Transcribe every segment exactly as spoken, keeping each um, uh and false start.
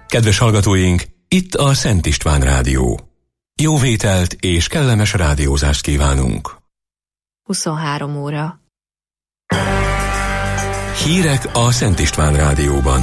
Kedves hallgatóink, itt a Szent István Rádió. Jó vételt és kellemes rádiózást kívánunk. huszonhárom óra. Hírek a Szent István Rádióban.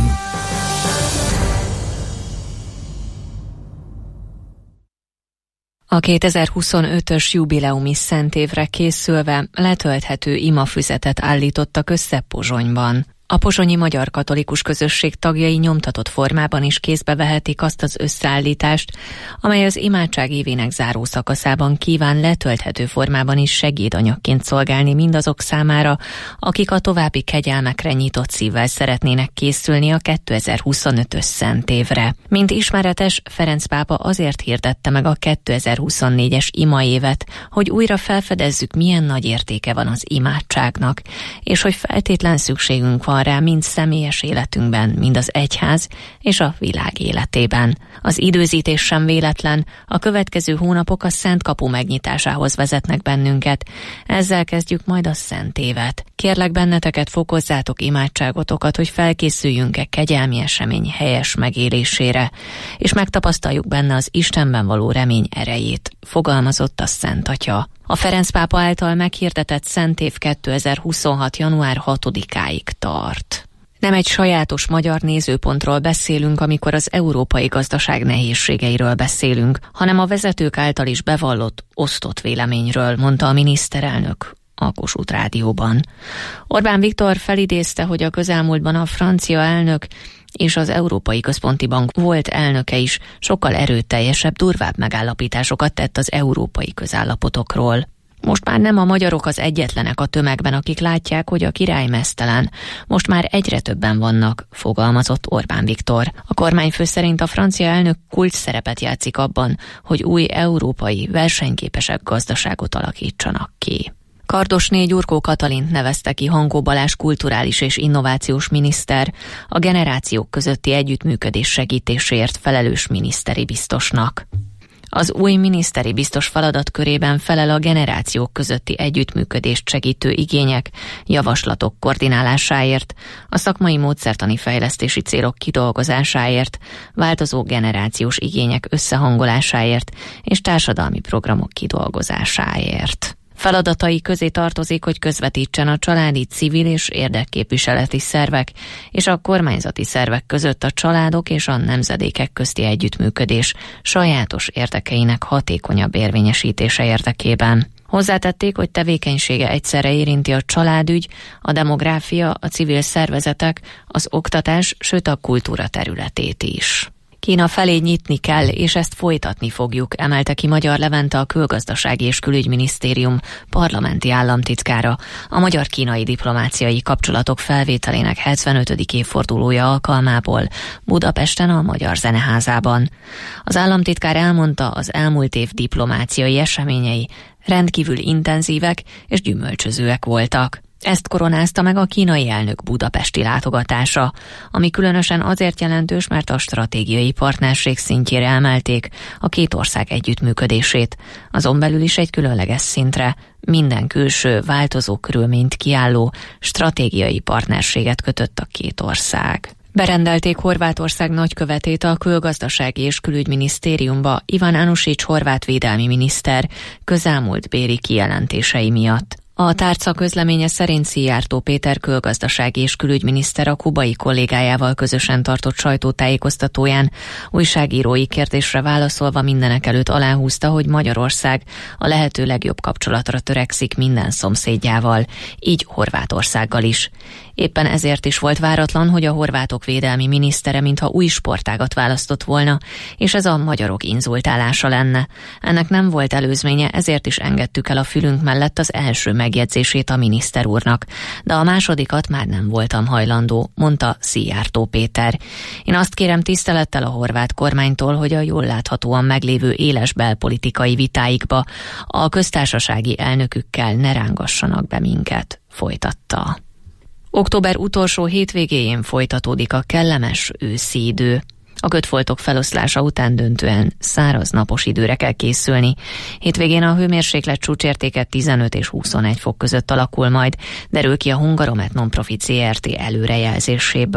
A kétezer-huszonötös jubileumi szentévre készülve letölthető imafüzetet állítottak össze Pozsonyban. A pozsonyi magyar katolikus közösség tagjai nyomtatott formában is kézbe vehetik azt az összeállítást, amely az imádság évének záró szakaszában kíván letölthető formában is segédanyagként szolgálni mindazok számára, akik a további kegyelmekre nyitott szívvel szeretnének készülni a kétezer-huszonötös szentévre. Mint ismeretes, Ferenc pápa azért hirdette meg a kétezer-huszonnégyes imaévet, hogy újra felfedezzük, milyen nagy értéke van az imádságnak, és hogy feltétlen szükségünk van rá mind személyes életünkben, mind az egyház és a világ életében. Az időzítés sem véletlen, a következő hónapok a Szent Kapu megnyitásához vezetnek bennünket. Ezzel kezdjük majd a szentévet. Kérlek benneteket, fokozzátok imádságotokat, hogy felkészüljünk-e kegyelmi esemény helyes megélésére, és megtapasztaljuk benne az Istenben való remény erejét, fogalmazott a Szent Atya. A Ferenc pápa által meghirdetett szentév kétezer-huszonhat. január hatodikáig tart. Nem egy sajátos magyar nézőpontról beszélünk, amikor az európai gazdaság nehézségeiről beszélünk, hanem a vezetők által is bevallott, osztott véleményről, mondta a miniszterelnök a Kossuth Rádióban. Orbán Viktor felidézte, hogy a közelmúltban a francia elnök és az Európai Központi Bank volt elnöke is sokkal erőteljesebb, durvább megállapításokat tett az európai közállapotokról. Most már nem a magyarok az egyetlenek a tömegben, akik látják, hogy a király meztelen. Most már egyre többen vannak, fogalmazott Orbán Viktor. A kormányfő szerint a francia elnök kulcs szerepet játszik abban, hogy új európai, versenyképesebb gazdaságot alakítsanak ki. Kardosné Gyurkó Katalint nevezte ki Hankó Balázs kulturális és innovációs miniszter, a generációk közötti együttműködés segítéséért felelős miniszteri biztosnak. Az új miniszteri biztos feladatkörében felel a generációk közötti együttműködést segítő igények, javaslatok koordinálásáért, a szakmai módszertani fejlesztési célok kidolgozásáért, változó generációs igények összehangolásáért és társadalmi programok kidolgozásáért. Feladatai közé tartozik, hogy közvetítsen a családi, civil és érdekképviseleti szervek és a kormányzati szervek között a családok és a nemzedékek közti együttműködés sajátos érdekeinek hatékonyabb érvényesítése érdekében. Hozzátették, hogy tevékenysége egyszerre érinti a családügy, a demográfia, a civil szervezetek, az oktatás, sőt a kultúra területét is. Kína felé nyitni kell, és ezt folytatni fogjuk, emelte ki Magyar Levente, a Külgazdasági és Külügyminisztérium parlamenti államtitkára a magyar-kínai diplomáciai kapcsolatok felvételének hetvenötödik évfordulója alkalmából Budapesten a Magyar Zeneházában. Az államtitkár elmondta, az elmúlt év diplomáciai eseményei rendkívül intenzívek és gyümölcsözőek voltak. Ezt koronázta meg a kínai elnök budapesti látogatása, ami különösen azért jelentős, mert a stratégiai partnerség szintjére emelték a két ország együttműködését, azon belül is egy különleges szintre, minden külső, változó körülményt kiálló stratégiai partnerséget kötött a két ország. Berendelték Horvátország nagykövetét a Külgazdasági és Külügyminisztériumba Ivan Anušić horvát védelmi miniszter közelmúlt béli kijelentései miatt. A tárca közleménye szerint Szijjártó Péter külgazdasági és külügyminiszter a kubai kollégájával közösen tartott sajtótájékoztatóján újságírói kérdésre válaszolva mindenekelőtt aláhúzta, hogy Magyarország a lehető legjobb kapcsolatra törekszik minden szomszédjával, így Horvátországgal is. Éppen ezért is volt váratlan, hogy a horvátok védelmi minisztere mintha új sportágat választott volna, és ez a magyarok inzultálása lenne. Ennek nem volt előzménye, ezért is engedtük el a fülünk mellett az első megjegyzését a miniszter úrnak, de a másodikat már nem voltam hajlandó, mondta Szijjártó Péter. Én azt kérem tisztelettel a horvát kormánytól, hogy a jól láthatóan meglévő éles belpolitikai vitáikba a köztársasági elnökükkel ne rángassanak be minket, folytatta. Október utolsó hétvégéjén folytatódik a kellemes őszi idő. A kötfoltok feloszlása után döntően száraz napos időre kell készülni. Hétvégén a hőmérséklet csúcsértéke tizenöt és huszonegy fok között alakul majd, derül ki a Hungaromet Non-Profit zé er té előrejelzéséből.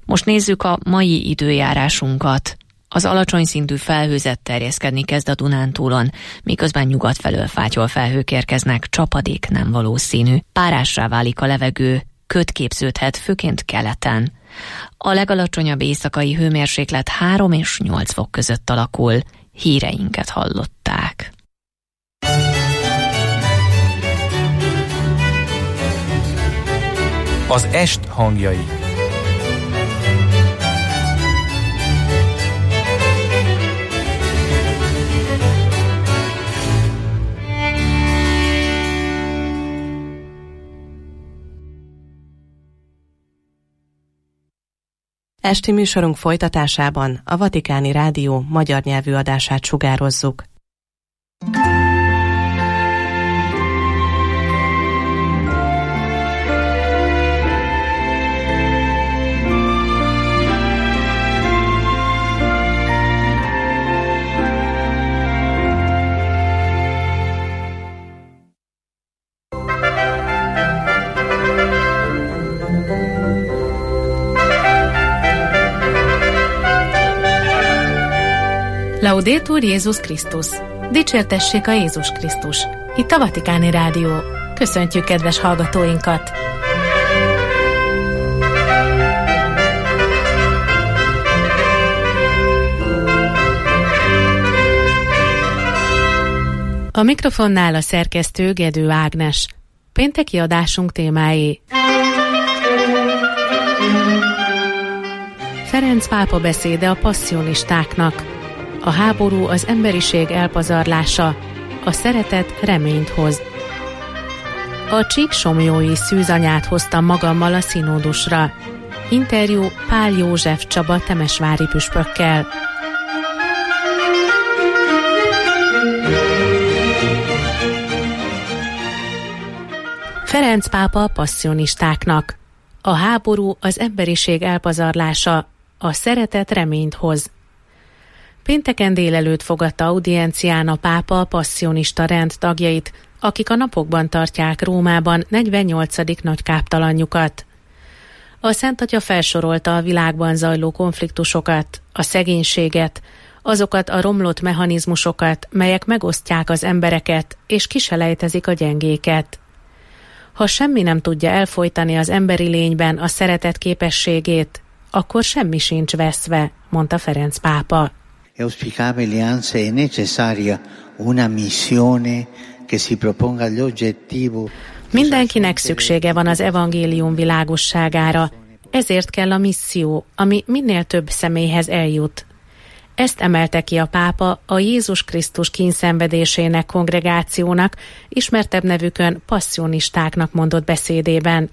Most nézzük a mai időjárásunkat. Az alacsony szintű felhőzet terjeszkedni kezd a Dunántúlon, miközben nyugat felől fátyol felhők érkeznek, csapadék nem valószínű. Párássá válik a levegő, köd képződhet, főként keleten. A legalacsonyabb éjszakai hőmérséklet három és nyolc fok között alakul. Híreinket hallották. Az est hangjai. Esti műsorunk folytatásában a Vatikáni Rádió magyar nyelvű adását sugározzuk. Laudetur Jézus Krisztus! Dicsértessék a Jézus Krisztus! Itt a Vatikáni Rádió. Köszöntjük kedves hallgatóinkat! A mikrofonnál a szerkesztő Gedő Ágnes. Pénteki adásunk témái: Ferenc pápa beszéde a passzionistáknak. A háború az emberiség elpazarlása, a szeretet reményt hoz. A csíksomlyói szűzanyát hoztam magammal a színódusra. Interjú Pál József Csaba temesvári püspökkel. Ferenc pápa passzionistáknak. A háború az emberiség elpazarlása, a szeretet reményt hoz. Pénteken délelőtt fogadta audiencián a pápa a passzionista rend tagjait, akik a napokban tartják Rómában negyvennyolcadik nagykáptalanjukat. A Szent Atya felsorolta a világban zajló konfliktusokat, a szegénységet, azokat a romlott mechanizmusokat, melyek megosztják az embereket és kiselejtezik a gyengéket. Ha semmi nem tudja elfojtani az emberi lényben a szeretet képességét, akkor semmi sincs veszve, mondta Ferenc pápa. È auspicabile, anzi è necessaria una missione che si proponga l'obiettivo. Mindenkinek szüksége van az evangélium világosságára, ezért kell a misszió, ami minél több személyhez eljut. Ezt emelte ki a pápa a Jézus Krisztus kínszenvedésének kongregációnak, ismertebb nevükön passzionistáknak mondott beszédében.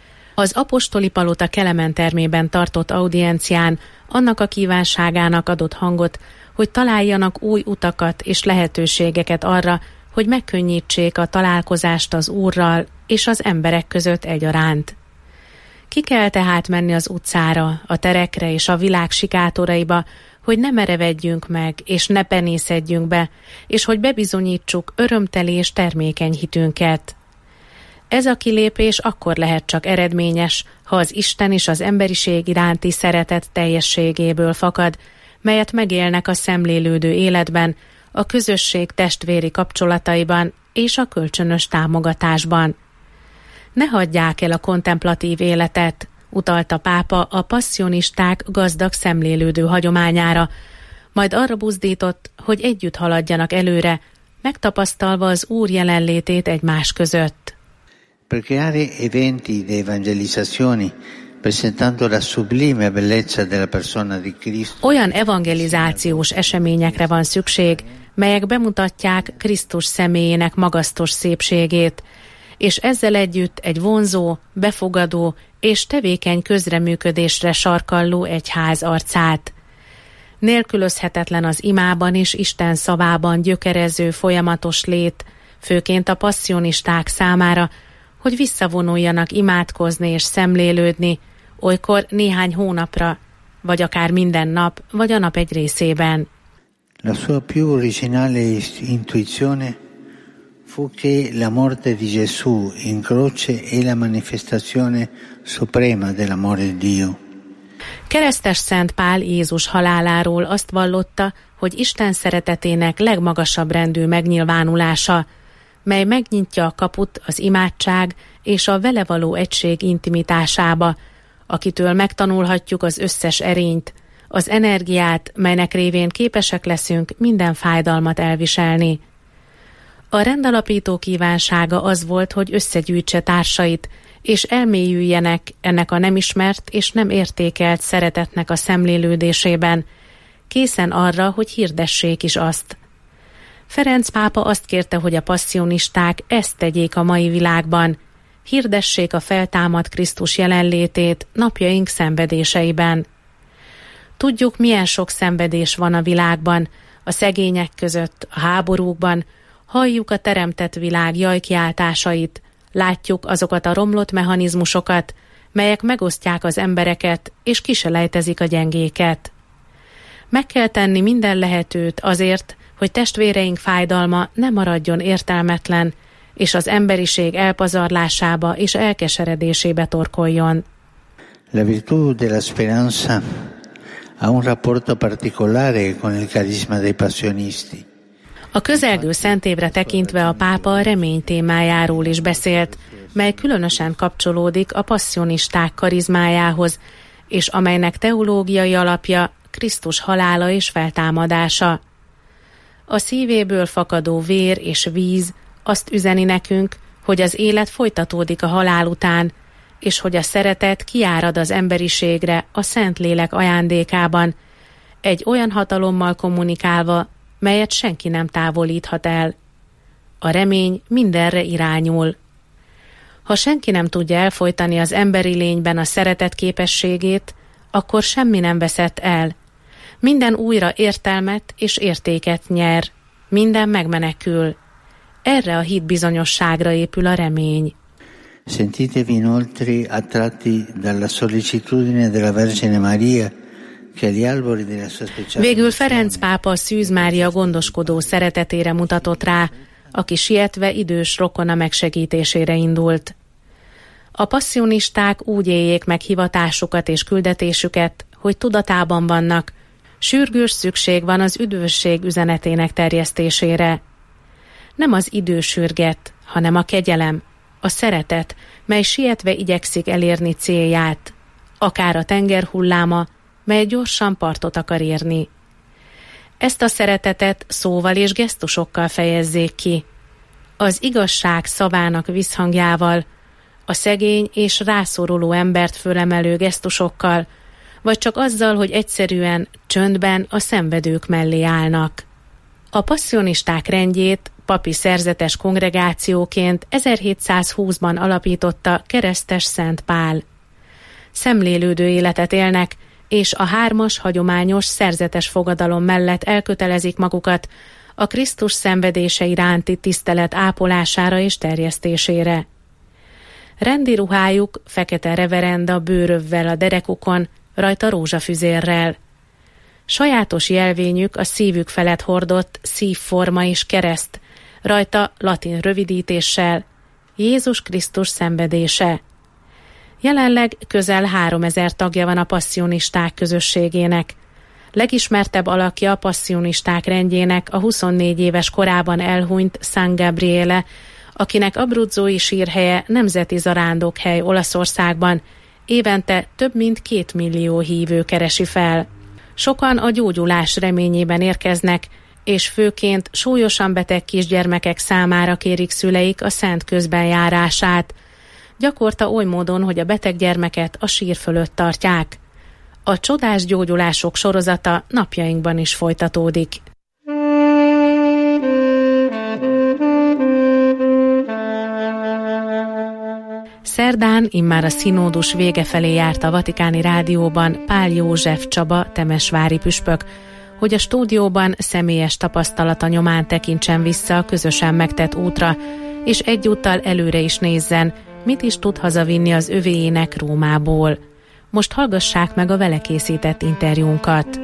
Az apostoli palota Kelemen termében tartott audiencián annak a kívánságának adott hangot, hogy találjanak új utakat és lehetőségeket arra, hogy megkönnyítsék a találkozást az Úrral és az emberek között egyaránt. Ki kell tehát menni az utcára, a terekre és a világ sikátoraiba, hogy ne merevedjünk meg és ne penészedjünk be, és hogy bebizonyítsuk örömteli és termékeny hitünket. Ez a kilépés akkor lehet csak eredményes, ha az Isten és az emberiség iránti szeretet teljességéből fakad, melyet megélnek a szemlélődő életben, a közösség testvéri kapcsolataiban és a kölcsönös támogatásban. Ne hagyják el a kontemplatív életet, utalta pápa a passzionisták gazdag szemlélődő hagyományára, majd arra buzdított, hogy együtt haladjanak előre, megtapasztalva az Úr jelenlétét egymás között. Per creare eventi di evangelizzazione presentando la sublime bellezza della persona di Cristo. Olyan evangelizációs eseményekre van szükség, melyek bemutatják Krisztus személyének magasztos szépségét, és ezzel együtt egy vonzó, befogadó és tevékeny közreműködésre sarkalló egyház arcát. Nélkülözhetetlen az imában és Isten szavában gyökerező folyamatos lét, főként a passzionisták számára, hogy visszavonuljanak imádkozni és szemlélődni, olykor néhány hónapra, vagy akár minden nap, vagy a nap egy részében. La sua più originale intuizione fu che la morte di Gesù in croce è la manifestazione suprema dell'amore di Dio. Keresztes Szent Pál Jézus haláláról azt vallotta, hogy Isten szeretetének legmagasabb rendű megnyilvánulása, mely megnyitja a kaput az imádság és a vele való egység intimitásába, akitől megtanulhatjuk az összes erényt, az energiát, melynek révén képesek leszünk minden fájdalmat elviselni. A rendalapító kívánsága az volt, hogy összegyűjtse társait, és elmélyüljenek ennek a nem ismert és nem értékelt szeretetnek a szemlélődésében, készen arra, hogy hirdessék is azt. Ferenc pápa azt kérte, hogy a passzionisták ezt tegyék a mai világban, hirdessék a feltámadt Krisztus jelenlétét napjaink szenvedéseiben. Tudjuk, milyen sok szenvedés van a világban, a szegények között, a háborúkban, halljuk a teremtett világ jajkiáltásait, látjuk azokat a romlott mechanizmusokat, melyek megosztják az embereket és kiselejtezik a gyengéket. Meg kell tenni minden lehetőt azért, hogy testvéreink fájdalma ne maradjon értelmetlen, és az emberiség elpazarlásába és elkeseredésébe torkoljon. La virtud della speranza ha un rapporto particolare con il carisma dei passionisti. A közelgő szentévre tekintve a pápa a remény témájáról is beszélt, mely különösen kapcsolódik a passzionisták karizmájához, és amelynek teológiai alapja Krisztus halála és feltámadása. A szívéből fakadó vér és víz azt üzeni nekünk, hogy az élet folytatódik a halál után, és hogy a szeretet kiárad az emberiségre a Szentlélek ajándékában, egy olyan hatalommal kommunikálva, melyet senki nem távolíthat el. A remény mindenre irányul. Ha senki nem tudja elfojtani az emberi lényben a szeretet képességét, akkor semmi nem veszett el. Minden újra értelmet és értéket nyer. Minden megmenekül. Erre a hitbizonyosságra épül a remény. Sentitevi inoltre attratti dalla sollecitudine della Vergine Maria. Végül Ferenc pápa Szűz Mária gondoskodó szeretetére mutatott rá, aki sietve idős rokona megsegítésére indult. A passzionisták úgy éljék meg hivatásukat és küldetésüket, hogy tudatában vannak, sürgős szükség van az üdvösség üzenetének terjesztésére. Nem az idő sürget, hanem a kegyelem, a szeretet, mely sietve igyekszik elérni célját, akár a tenger hulláma, mely gyorsan partot akar érni. Ezt a szeretetet szóval és gesztusokkal fejezzék ki. Az igazság szavának visszhangjával, a szegény és rászoruló embert fölemelő gesztusokkal, vagy csak azzal, hogy egyszerűen, csöndben a szenvedők mellé állnak. A passzionisták rendjét papi szerzetes kongregációként ezerhétszázhúszban alapította Keresztes Szent Pál. Szemlélődő életet élnek, és a hármas hagyományos szerzetes fogadalom mellett elkötelezik magukat a Krisztus szenvedése iránti tisztelet ápolására és terjesztésére. Rendi ruhájuk fekete reverenda bőrövvel a derekukon, rajta rózsafüzérrel. Sajátos jelvényük a szívük felett hordott szívforma és kereszt, rajta latin rövidítéssel Jézus Krisztus szenvedése. Jelenleg közel háromezer tagja van a passzionisták közösségének. Legismertebb alakja a passzionisták rendjének a huszonnégy éves korában elhunyt San Gabriele, akinek abruzzói sírhelye nemzeti zarándokhely Olaszországban, évente több mint két millió hívő keresi fel. Sokan a gyógyulás reményében érkeznek, és főként súlyosan beteg kisgyermekek számára kérik szüleik a szent közbenjárását, gyakorta oly módon, hogy a beteg gyermeket a sír fölött tartják. A csodás gyógyulások sorozata napjainkban is folytatódik. Szerdán immár a színódus vége felé járt a Vatikáni Rádióban Pál József Csaba temesvári püspök, hogy a stúdióban személyes tapasztalata nyomán tekintsen vissza a közösen megtett útra, és egyúttal előre is nézzen, mit is tud hazavinni az övéjének Rómából. Most hallgassák meg a vele készített interjúnkat.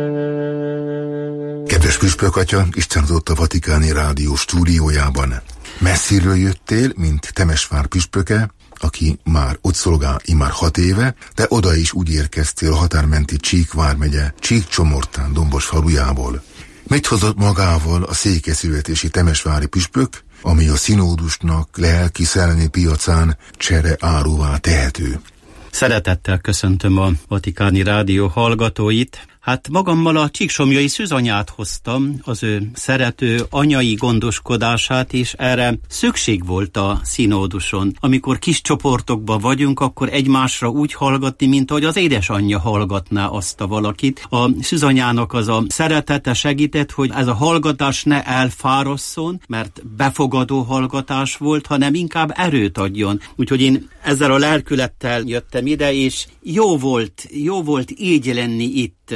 Kedves püspök atya, Isten adott a Vatikáni Rádió stúdiójában. Messziről jöttél, mint Temesvár püspöke, aki már ott szolgál immár hat éve, de oda is úgy érkeztél a határmenti Csík vármegye Csíkcsomortán Dombos falujából. Mit hozott magával a székelyszületési temesvári püspök, ami a színódusnak lelki-szellemi piacán csere áruvá tehető? Szeretettel köszöntöm a Vatikáni Rádió hallgatóit. Hát magammal a csíksomlyai szűzanyát hoztam, az ő szerető anyai gondoskodását, és erre szükség volt a színóduson. Amikor kis csoportokban vagyunk, akkor egymásra úgy hallgatni, mint ahogy az édesanyja hallgatná azt a valakit. A szűzanyának az a szeretete segített, hogy ez a hallgatás ne elfárasszon, mert befogadó hallgatás volt, hanem inkább erőt adjon. Úgyhogy én ezzel a lelkülettel jöttem ide, és jó volt, jó volt így lenni itt,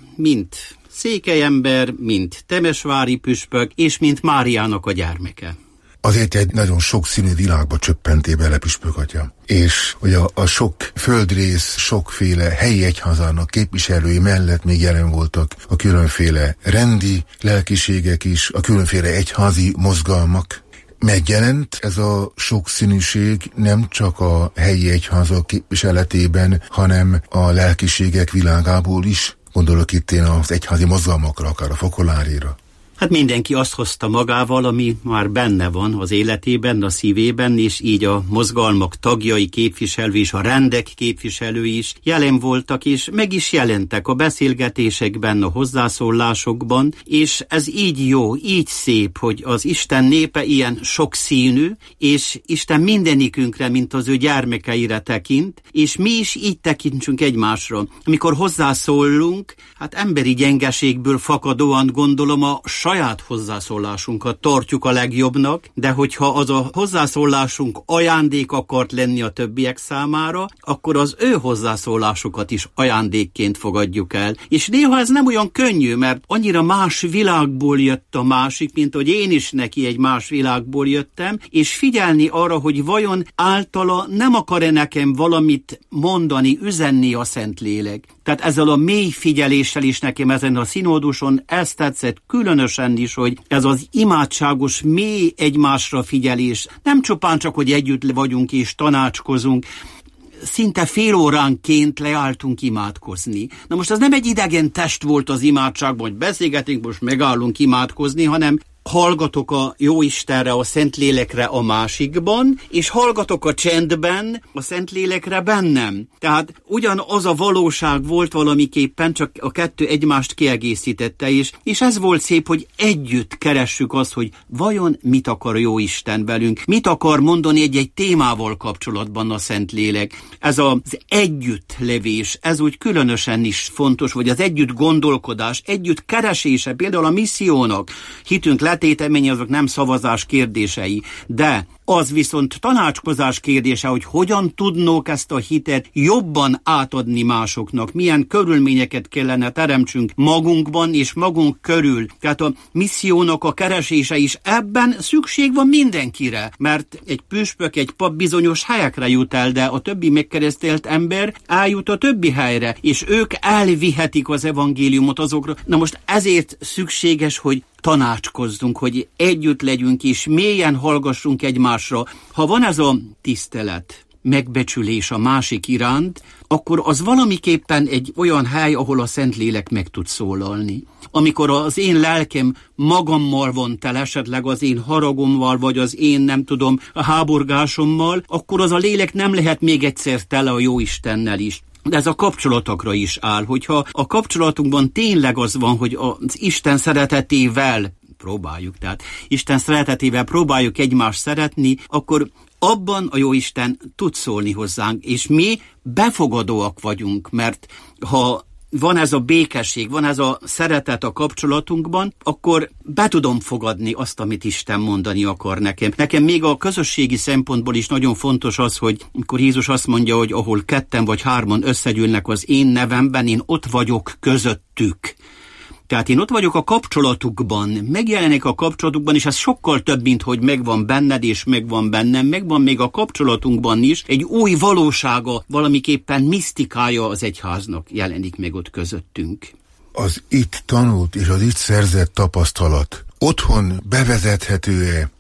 mint székelyember, mint temesvári püspök, és mint Máriának a gyermeke. Azért egy nagyon sokszínű világba csöppentél bele, püspök atya. És hogy a, a sok földrész, sokféle helyi egyházának képviselői mellett még jelen voltak a különféle rendi lelkiségek is, a különféle egyházi mozgalmak. Megjelent ez a sokszínűség nem csak a helyi egyházak képviseletében, hanem a lelkiségek világából is. Gondolok itt én az egyházi mozgalmakra, akár a fokolárira. Hát mindenki azt hozta magával, ami már benne van az életében, a szívében, és így a mozgalmak tagjai, képviselői és a rendek képviselői is jelen voltak, és meg is jelentek a beszélgetésekben, a hozzászólásokban, és ez így jó, így szép, hogy az Isten népe ilyen sokszínű, és Isten mindenikünkre, mint az ő gyermekeire tekint, és mi is így tekintsünk egymásra. Amikor hozzászólunk, hát emberi gyengeségből fakadóan gondolom a saját hozzászólásunkat tartjuk a legjobbnak, de hogyha az a hozzászólásunk ajándék akart lenni a többiek számára, akkor az ő hozzászólásukat is ajándékként fogadjuk el. És néha ez nem olyan könnyű, mert annyira más világból jött a másik, mint hogy én is neki egy más világból jöttem, és figyelni arra, hogy vajon általa nem akar-e nekem valamit mondani, üzenni a Szentlélek. Tehát ezzel a mély figyeléssel is nekem ezen a színóduson ezt tetszett különösen is, hogy ez az imádságos, mély egymásra figyelés, nem csupán csak, hogy együtt vagyunk és tanácskozunk, szinte fél óránként leálltunk imádkozni. Na most ez nem egy idegen test volt az imádságban, hogy beszélgetünk, most megállunk imádkozni, hanem hallgatok a Jóistenre, a Szentlélekre a másikban, és hallgatok a csendben a Szentlélekre bennem. Tehát ugyanaz a valóság volt valamiképpen, csak a kettő egymást kiegészítette is, és ez volt szép, hogy együtt keressük azt, hogy vajon mit akar Jóisten velünk, mit akar mondani egy-egy témával kapcsolatban a Szentlélek. Ez az együttlevés, ez úgy különösen is fontos, vagy az együtt gondolkodás, együtt keresése, például a missziónak, hitünk letéteménye, azok nem szavazás kérdései, de az viszont tanácskozás kérdése, hogy hogyan tudnók ezt a hitet jobban átadni másoknak, milyen körülményeket kellene teremtsünk magunkban és magunk körül. Tehát a missziónak a keresése is ebben szükség van mindenkire, mert egy püspök, egy pap bizonyos helyekre jut el, de a többi megkeresztelt ember eljut a többi helyre, és ők elvihetik az evangéliumot azokra. Na most ezért szükséges, hogy tanácskozzunk, hogy együtt legyünk és mélyen hallgassunk egymásra. Ha van ez a tisztelet, megbecsülés a másik iránt, akkor az valamiképpen egy olyan hely, ahol a Szentlélek meg tud szólalni. Amikor az én lelkem magammal van tele, esetleg az én haragommal, vagy az én, nem tudom, a háborgásommal, akkor az a lélek nem lehet még egyszer tele a Jóistennel is. De ez a kapcsolatokra is áll, hogyha a kapcsolatunkban tényleg az van, hogy az Isten szeretetével próbáljuk, tehát Isten szeretetével próbáljuk egymást szeretni, akkor abban a Jóisten tud szólni hozzánk, és mi befogadóak vagyunk, mert ha van ez a békesség, van ez a szeretet a kapcsolatunkban, akkor be tudom fogadni azt, amit Isten mondani akar nekem. Nekem még a közösségi szempontból is nagyon fontos az, hogy amikor Jézus azt mondja, hogy ahol ketten vagy hárman összegyűlnek az én nevemben, én ott vagyok közöttük. Tehát én ott vagyok a kapcsolatukban, megjelenik a kapcsolatukban, és ez sokkal több, mint hogy megvan benned, és megvan bennem, megvan még a kapcsolatunkban is. Egy új valósága, valamiképpen misztikája az egyháznak jelenik meg ott közöttünk. Az itt tanult és az itt szerzett tapasztalat otthon bevezethető-e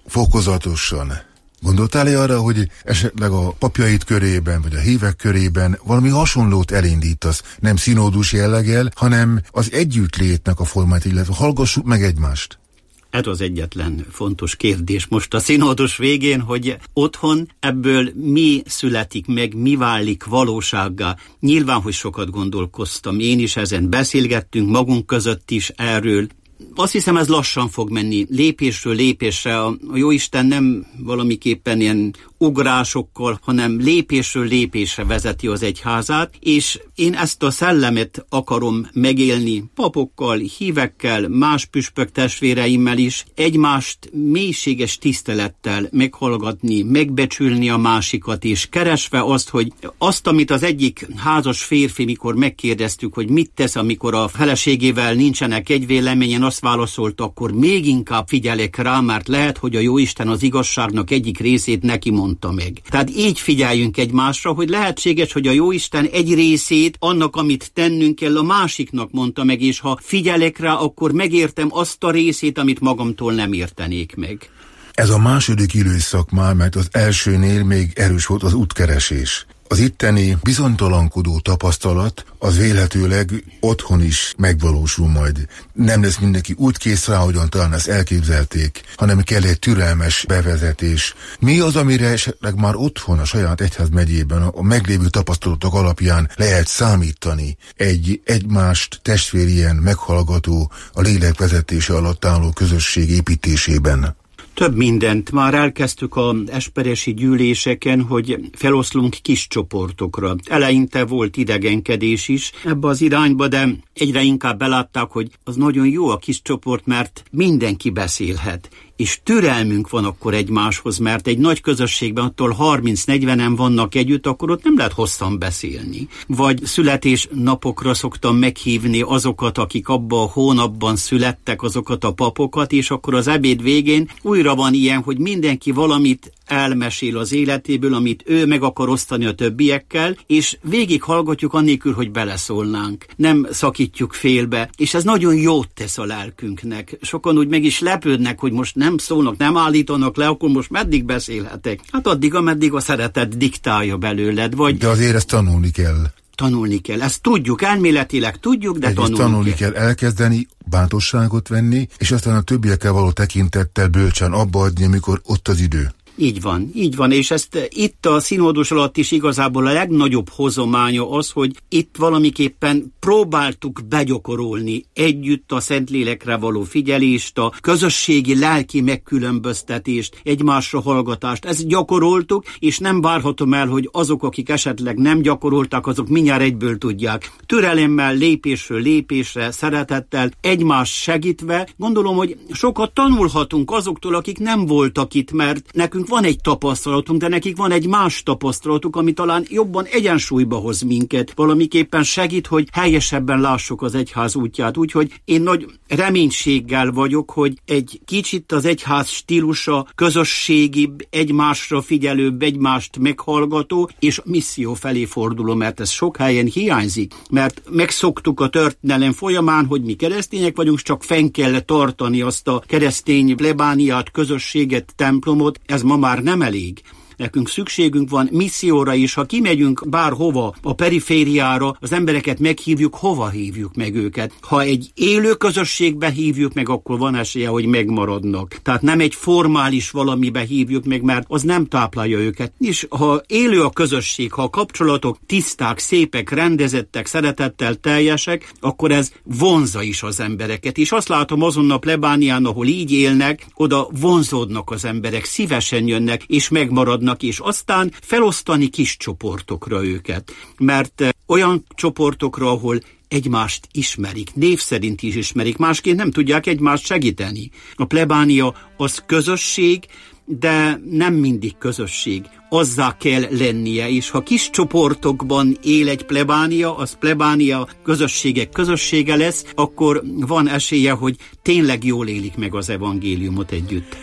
fokozatosan. Gondoltál-e arra, hogy esetleg a papjaid körében, vagy a hívek körében valami hasonlót elindítasz, nem színódus jelleggel, hanem az együttlétnek a formáját, illetve hallgassuk meg egymást? Ez az egyetlen fontos kérdés most a színódus végén, hogy otthon ebből mi születik meg, mi válik valósággá. Nyilván, hogy sokat gondolkoztam, én is ezen beszélgettünk magunk között is erről. Azt hiszem, ez lassan fog menni, lépésről lépésre. A Jóisten nem valamiképpen ilyen ugrásokkal, hanem lépésről lépésre vezeti az egyházát, és én ezt a szellemet akarom megélni papokkal, hívekkel, más püspök testvéreimmel is, egymást mélységes tisztelettel meghallgatni, megbecsülni a másikat, és keresve azt, hogy azt, amit az egyik házas férfi, mikor megkérdeztük, hogy mit tesz, amikor a feleségével nincsenek egy véleményen, azt válaszolt, akkor még inkább figyelek rá, mert lehet, hogy a Jóisten az igazságnak egyik részét neki mondta meg. Tehát így figyeljünk egymásra, hogy lehetséges, hogy a Jóisten egy részét annak, amit tennünk kell, a másiknak mondta meg, és ha figyelek rá, akkor megértem azt a részét, amit magamtól nem értenék meg. Ez a második időszak már, mert az elsőnél még erős volt az útkeresés. Az itteni bizonytalankodó tapasztalat az vélhetőleg otthon is megvalósul majd. Nem lesz mindenki úgy kész rá, hogyan talán ezt elképzelték, hanem kell egy türelmes bevezetés. Mi az, amire esetleg már otthon, a saját egyházmegyében, a meglévő tapasztalatok alapján lehet számítani egy egymást testvérien meghallgató, a lélek vezetése alatt álló közösség építésében? Több mindent már elkezdtük az esperesi gyűléseken, hogy feloszlunk kis csoportokra. Eleinte volt idegenkedés is ebbe az irányba, de egyre inkább belátták, hogy az nagyon jó a kis csoport, mert mindenki beszélhet. És türelmünk van akkor egymáshoz, mert egy nagy közösségben attól harminc-negyvenen vannak együtt, akkor ott nem lehet hosszan beszélni. Vagy születésnapokra szoktam meghívni azokat, akik abban a hónapban születtek, azokat a papokat, és akkor az ebéd végén újra van ilyen, hogy mindenki valamit elmesél az életéből, amit ő meg akar osztani a többiekkel, és végig hallgatjuk annélkül, hogy beleszólnánk. Nem szakítjuk félbe, és ez nagyon jót tesz a lelkünknek. Sokan úgy meg is lepődnek, hogy most nem szólnak, nem állítanak le, akkor most meddig beszélhetek? Hát addig, ameddig a szeretet diktálja belőled, vagy... De azért ezt tanulni kell. Tanulni kell. Ezt tudjuk, elméletileg tudjuk, de tanulni, tanulni kell. kell. Elkezdeni, bátorságot venni, és aztán a többiekkel való tekintettel bölcsen abba adni, amikor ott az idő. Így van, így van, és ezt itt a színódus alatt is igazából a legnagyobb hozománya az, hogy itt valamiképpen próbáltuk begyakorolni együtt a Szentlélekre való figyelést, a közösségi lelki megkülönböztetést, egymásra hallgatást. Ezt gyakoroltuk, és nem várhatom el, hogy azok, akik esetleg nem gyakorolták, azok mindjárt egyből tudják. Türelemmel, lépésről lépésre, szeretettel, egymást segítve, gondolom, hogy sokat tanulhatunk azoktól, akik nem voltak itt, mert nekünk van egy tapasztalatunk, de nekik van egy más tapasztalatuk, ami talán jobban egyensúlyba hoz minket. Valamiképpen segít, hogy helyesebben lássuk az egyház útját. Úgyhogy én nagy reménységgel vagyok, hogy egy kicsit az egyház stílusa közösségibb, egymásra figyelőbb, egymást meghallgató, és misszió felé forduló, mert ez sok helyen hiányzik. Mert megszoktuk a történelem folyamán, hogy mi keresztények vagyunk, csak fenn kell tartani azt a keresztény plebániát, közösséget, templomot. Ez ma már nem elég. Nekünk szükségünk van misszióra is, ha kimegyünk bárhova, a perifériára, az embereket meghívjuk, hova hívjuk meg őket. Ha egy élő közösségbe hívjuk meg, akkor van esélye, hogy megmaradnak. Tehát nem egy formális valamibe hívjuk meg, mert az nem táplálja őket. És ha élő a közösség, ha a kapcsolatok tiszták, szépek, rendezettek, szeretettel teljesek, akkor ez vonzza is az embereket. És azt látom azon a plebánián, ahol így élnek, oda vonzódnak az emberek, szívesen jönnek, és megmaradnak, és aztán felosztani kis csoportokra őket. Mert olyan csoportokra, ahol egymást ismerik, név szerint is ismerik, másként nem tudják egymást segíteni. A plebánia az közösség, de nem mindig közösség. Azzá kell lennie, és ha kis csoportokban él egy plebánia, az plebánia közösségek közössége lesz, akkor van esélye, hogy tényleg jól élik meg az evangéliumot együtt.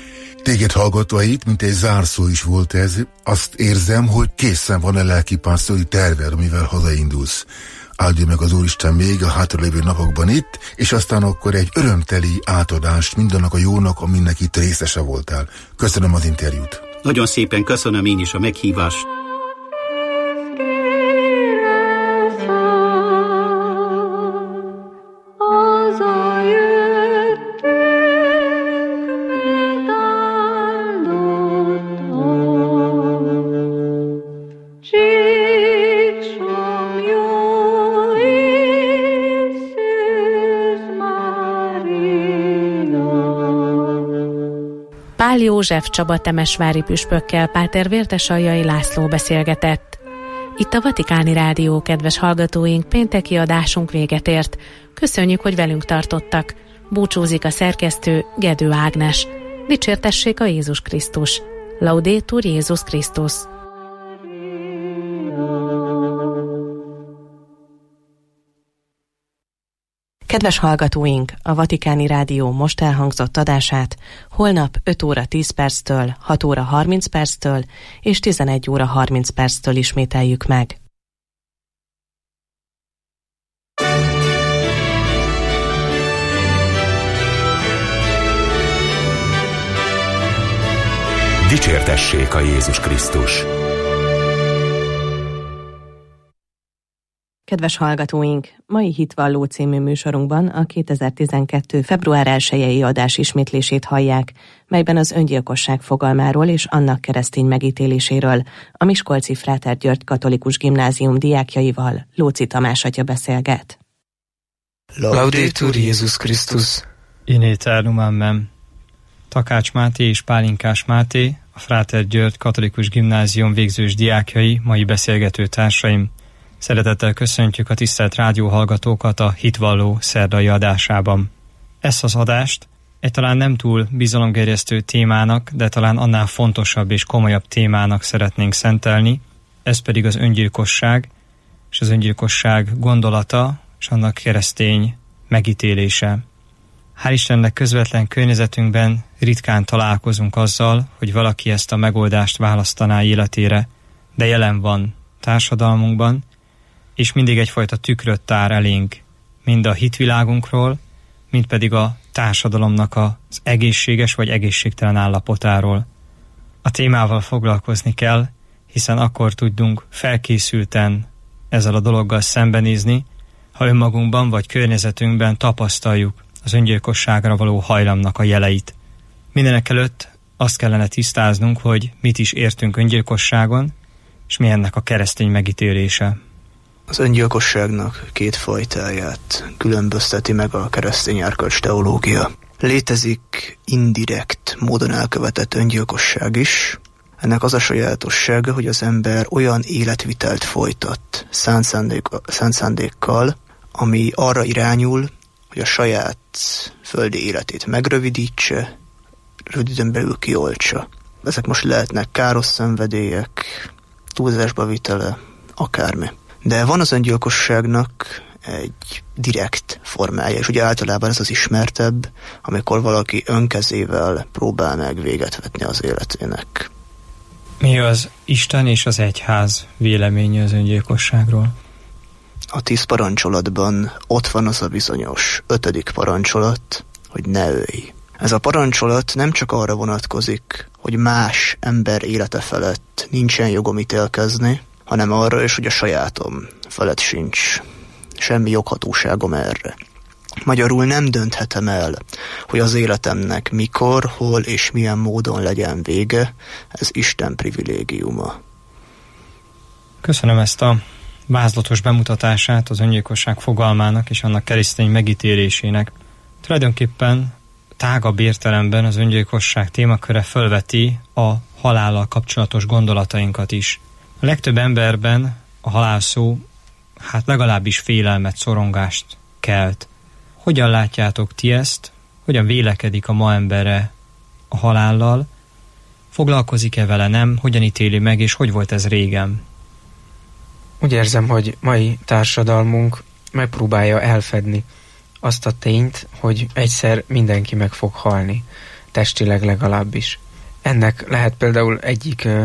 Téged hallgatóit, mint egy zárszó is volt ez, azt érzem, hogy készen van a lelkipásztori terved, amivel hazaindulsz. Áldja meg az Úristen még a hátralévő napokban itt, és aztán akkor egy örömteli átadást mindannak a jónak, aminek itt részese voltál. Köszönöm az interjút. Nagyon szépen köszönöm én is a meghívást. Pál József Csaba temesvári püspökkel Páter Vértesaljai László beszélgetett. Itt a Vatikáni Rádió, kedves hallgatóink, pénteki adásunk véget ért. Köszönjük, hogy velünk tartottak. Búcsúzik a szerkesztő, Gedő Ágnes. Dicsértessék a Jézus Krisztus. Laudetur Jézus Krisztus. Kedves hallgatóink, a Vatikáni Rádió most elhangzott adását holnap öt óra tíz perctől, hat óra harminc perctől és tizenegy óra harminc perctől ismételjük meg. Dicsértessék a Jézus Krisztus. Kedves hallgatóink, mai Hitvalló című műsorunkban a kétezer-tizenkettő. február elsejei adás ismétlését hallják, melyben az öngyilkosság fogalmáról és annak keresztény megítéléséről a Miskolci Fráter György Katolikus Gimnázium diákjaival Lóczy Tamás atya beszélget. Laudetur Jézus Krisztus. In eternum amen. Takács Máté és Pálinkás Máté, a Fráter György Katolikus Gimnázium végzős diákjai, mai beszélgető társaim. Szeretettel köszöntjük a tisztelt rádióhallgatókat a Hitvalló szerdai adásában. Ezt az adást egy talán nem túl bizalomgerjesztő témának, de talán annál fontosabb és komolyabb témának szeretnénk szentelni, ez pedig az öngyilkosság, és az öngyilkosság gondolata, és annak keresztény megítélése. Hál' Istennek közvetlen környezetünkben ritkán találkozunk azzal, hogy valaki ezt a megoldást választaná életére, de jelen van társadalmunkban, és mindig egyfajta tükröt tár elénk, mind a hitvilágunkról, mind pedig a társadalomnak az egészséges vagy egészségtelen állapotáról. A témával foglalkozni kell, hiszen akkor tudunk felkészülten ezzel a dologgal szembenézni, ha önmagunkban vagy környezetünkben tapasztaljuk az öngyilkosságra való hajlamnak a jeleit. Mindenekelőtt azt kellene tisztáznunk, hogy mit is értünk öngyilkosságon, és mi ennek a keresztény megítélése. Az öngyilkosságnak két fajtáját különbözteti meg a keresztény erkölcs teológia. Létezik indirekt módon elkövetett öngyilkosság is. Ennek az a sajátossága, hogy az ember olyan életvitelt folytat szánt, szándék, szánt szándékkal, ami arra irányul, hogy a saját földi életét megrövidítse, röviden belül kioltsa. Ezek most lehetnek káros szenvedélyek, túlzásba vitele, akármi. De van az öngyilkosságnak egy direkt formája, és ugye általában ez az ismertebb, amikor valaki önkezével próbál meg véget vetni az életének. Mi az Isten és az egyház véleménye az öngyilkosságról? A tíz parancsolatban ott van az a bizonyos ötödik parancsolat, hogy ne ölj. Ez a parancsolat nem csak arra vonatkozik, hogy más ember élete felett nincsen jogom ítélkezni, hanem arra is, hogy a sajátom felett sincs semmi joghatóságom erre. Magyarul nem dönthetem el, hogy az életemnek mikor, hol és milyen módon legyen vége, ez Isten privilégiuma. Köszönöm ezt a vázlatos bemutatását az öngyilkosság fogalmának és annak keresztény megítélésének. Tulajdonképpen tágabb értelemben az öngyilkosság témaköre fölveti a halállal kapcsolatos gondolatainkat is. A legtöbb emberben a halál szó hát legalábbis félelmet, szorongást kelt. Hogyan látjátok ti ezt? Hogyan vélekedik a ma embere a halállal? Foglalkozik-e vele, nem? Hogyan ítéli meg, és hogy volt ez régen? Úgy érzem, hogy mai társadalmunk megpróbálja elfedni azt a tényt, hogy egyszer mindenki meg fog halni, testileg legalábbis. Ennek lehet például egyik uh,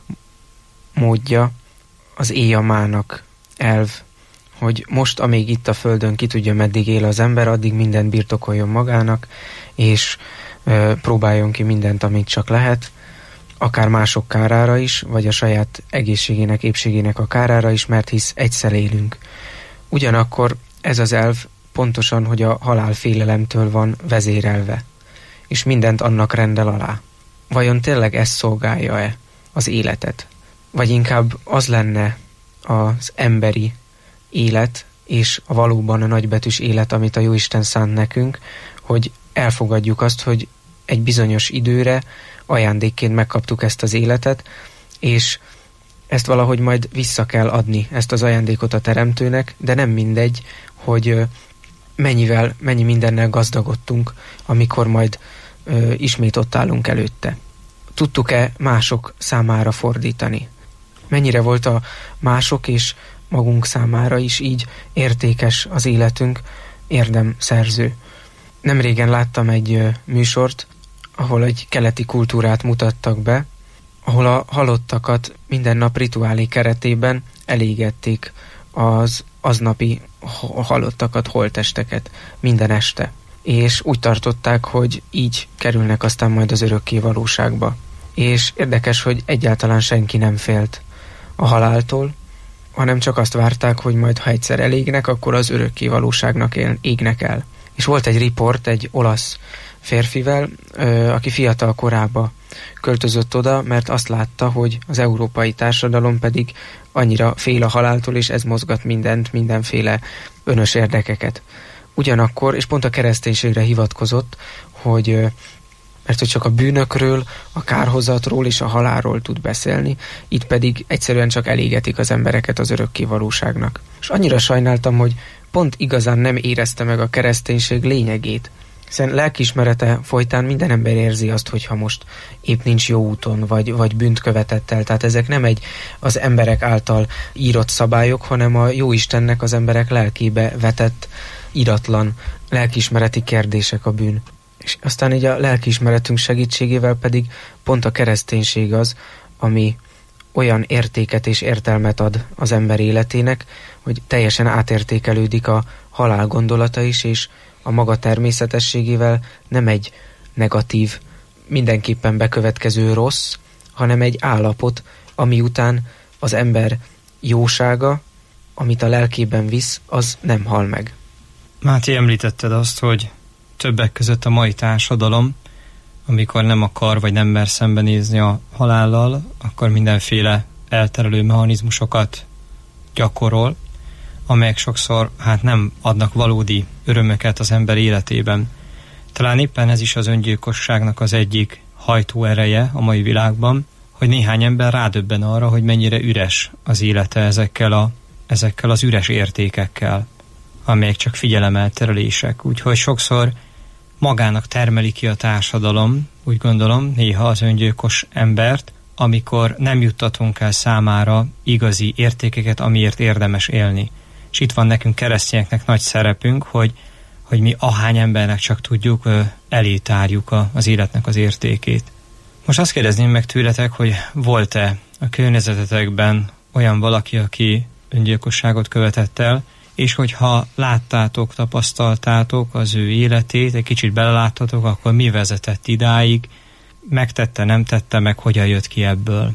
módja az éjamának elv, hogy most, amíg itt a Földön ki tudja, meddig él az ember, addig mindent birtokoljon magának, és uh, próbáljon ki mindent, amit csak lehet, akár mások kárára is, vagy a saját egészségének, épségének a kárára is, mert hisz egyszer élünk. Ugyanakkor ez az elv pontosan, hogy a halálfélelemtől van vezérelve, és mindent annak rendel alá. Vajon tényleg ez szolgálja-e az életet? Vagy inkább az lenne az emberi élet, és a valóban a nagybetűs élet, amit a Jóisten szánt nekünk, hogy elfogadjuk azt, hogy egy bizonyos időre ajándékként megkaptuk ezt az életet, és ezt valahogy majd vissza kell adni, ezt az ajándékot a teremtőnek, de nem mindegy, hogy mennyivel, mennyi mindennel gazdagodtunk, amikor majd ö, ismét ott állunk előtte. Tudtuk-e mások számára fordítani? Mennyire volt a mások és magunk számára is így értékes az életünk, érdemszerző? Nemrégen láttam egy ö, műsort, ahol egy keleti kultúrát mutattak be, ahol a halottakat minden nap rituálé keretében elégették az aznapi halottakat, holttesteket minden este. És úgy tartották, hogy így kerülnek aztán majd az örökké valóságba. És érdekes, hogy egyáltalán senki nem félt a haláltól, hanem csak azt várták, hogy majd ha egyszer elégnek, akkor az örökké valóságnak égnek el. És volt egy riport egy olasz férfivel, aki fiatal korában költözött oda, mert azt látta, hogy az európai társadalom pedig annyira fél a haláltól, és ez mozgat mindent, mindenféle önös érdekeket. Ugyanakkor, és pont a kereszténységre hivatkozott, hogy mert hogy csak a bűnökről, a kárhozatról és a halálról tud beszélni, itt pedig egyszerűen csak elégetik az embereket az örökké valóságnak. És annyira sajnáltam, hogy pont igazán nem érezte meg a kereszténység lényegét. Hiszen lelkiismerete folytán minden ember érzi azt, hogyha most épp nincs jó úton, vagy, vagy bűnt követett el. Tehát ezek nem egy az emberek által írott szabályok, hanem a Jóistennek az emberek lelkébe vetett, iratlan lelkiismereti kérdések a bűn. És aztán így a lelkiismeretünk segítségével pedig pont a kereszténység az, ami olyan értéket és értelmet ad az ember életének, hogy teljesen átértékelődik a halál gondolata is, és a maga természetességével nem egy negatív, mindenképpen bekövetkező rossz, hanem egy állapot, ami után az ember jósága, amit a lelkében visz, az nem hal meg. Máté, említetted azt, hogy többek között a mai társadalom, amikor nem akar vagy nem mer szembenézni a halállal, akkor mindenféle elterelő mechanizmusokat gyakorol, amelyek sokszor hát nem adnak valódi örömöket az ember életében. Talán éppen ez is az öngyilkosságnak az egyik hajtóereje a mai világban, hogy néhány ember rádöbben arra, hogy mennyire üres az élete ezekkel, a, ezekkel az üres értékekkel, amelyek csak figyelemelterelések. Úgyhogy sokszor magának termeli ki a társadalom, úgy gondolom, néha az öngyilkos embert, amikor nem juttatunk el számára igazi értékeket, amiért érdemes élni. És itt van nekünk keresztényeknek nagy szerepünk, hogy, hogy mi ahány embernek csak tudjuk, elé tárjuk a, az életnek az értékét. Most azt kérdezném meg tőletek, hogy volt-e a környezetetekben olyan valaki, aki öngyilkosságot követett el, és hogyha láttátok, tapasztaltátok az ő életét, egy kicsit beleláttatok, akkor mi vezetett idáig, megtette, nem tette, meg hogyan jött ki ebből?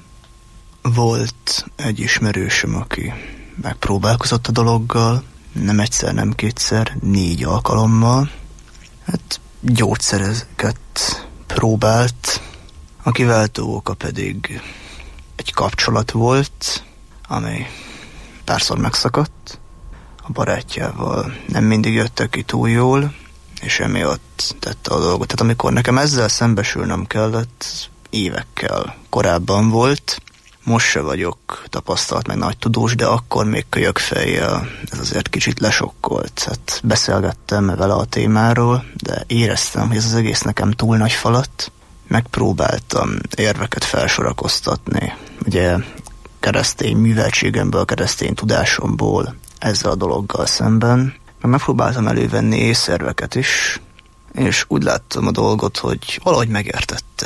Volt egy ismerősöm, aki megpróbálkozott a dologgal, nem egyszer, nem kétszer, négy alkalommal. Hát gyógyszereket próbált, a kiváltó oka pedig egy kapcsolat volt, amely párszor megszakadt. A barátjával nem mindig jöttek ki túl jól, és emiatt tette a dolgot. Tehát amikor nekem ezzel szembesülnem kellett, évekkel korábban volt. Most se vagyok tapasztalt meg nagy tudós, de akkor még kölyök fejjel ez azért kicsit lesokkolt. Hát beszélgettem vele a témáról, de éreztem, hogy ez az egész nekem túl nagy falat. Megpróbáltam érveket felsorakoztatni. Ugye keresztény műveltségemből, keresztény tudásomból ezzel a dologgal szemben. Megpróbáltam elővenni észszerveket is, és úgy láttam a dolgot, hogy valahogy megértette.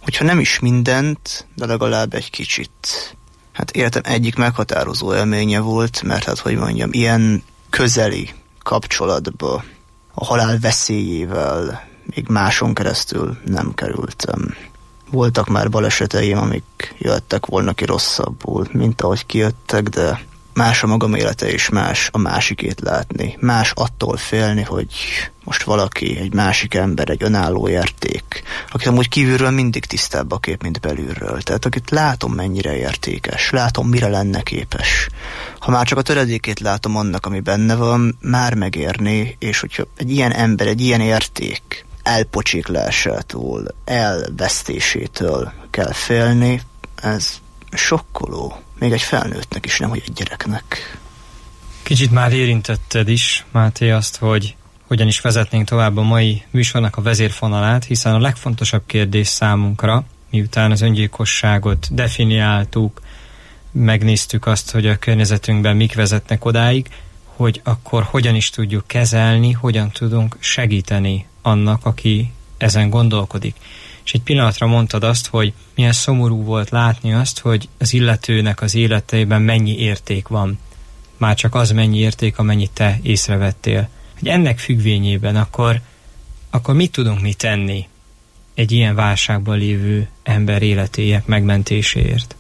hogyha nem is mindent, de legalább egy kicsit. Hát életem egyik meghatározó élménye volt, mert hát, hogy mondjam, ilyen közeli kapcsolatba a halál veszélyével még máson keresztül nem kerültem. Voltak már baleseteim, amik jöttek volna ki rosszabbul, mint ahogy kijöttek, de más a magam élete és más a másikét látni. Más attól félni, hogy most valaki, egy másik ember, egy önálló érték, akit amúgy kívülről mindig tisztább a kép, mint belülről. Tehát akit látom, mennyire értékes, látom, mire lenne képes. Ha már csak a töredékét látom annak, ami benne van, már megérni, és hogyha egy ilyen ember, egy ilyen érték elpocséklásától, elvesztésétől kell félni, ez sokkoló. Még egy felnőttnek is, nem, hogy egy gyereknek. Kicsit már érintetted is, Máté, azt, hogy hogyan is vezetnénk tovább a mai műsornak a vezérfonalát, hiszen a legfontosabb kérdés számunkra, miután az öngyilkosságot definiáltuk, megnéztük azt, hogy a környezetünkben mik vezetnek odáig, hogy akkor hogyan is tudjuk kezelni, hogyan tudunk segíteni annak, aki ezen gondolkodik. És egy pillanatra mondtad azt, hogy milyen szomorú volt látni azt, hogy az illetőnek az életében mennyi érték van. Már csak az mennyi érték, amennyit te észrevettél. Hogy ennek függvényében akkor, akkor mit tudunk mi tenni egy ilyen válságban lévő ember életének megmentéséért?